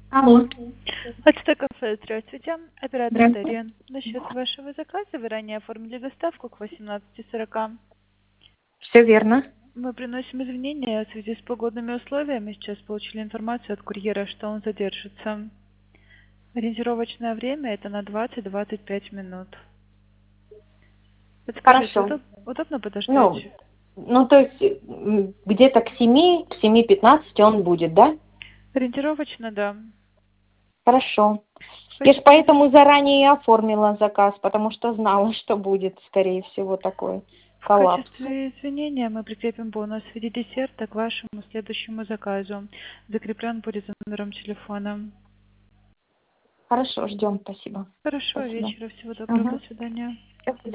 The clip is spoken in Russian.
Алло, Почта кафе, здравствуйте. Оператор здравствуйте. Дарья. Насчет вашего заказа вы ранее оформили доставку к 18:40. Все верно. Мы приносим извинения в связи с погодными условиями. Сейчас получили информацию от курьера, что он задержится. Ориентировочное время это на 20-25 минут. Подскажите, Хорошо. удобно подождать? Ну, то есть где-то к 7:15 он будет, да? Ориентировочно, да. Хорошо. Я ж Спасибо. поэтому заранее и оформила заказ, потому что знала, что будет, скорее всего, такой В коллапс. качестве извинения мы прикрепим бонус в виде десерта к вашему следующему заказу. Закреплен будет за номером телефона. Хорошо, ждем. Спасибо. Хорошего Спасибо. вечера, всего доброго, до Ага. свидания. До свидания.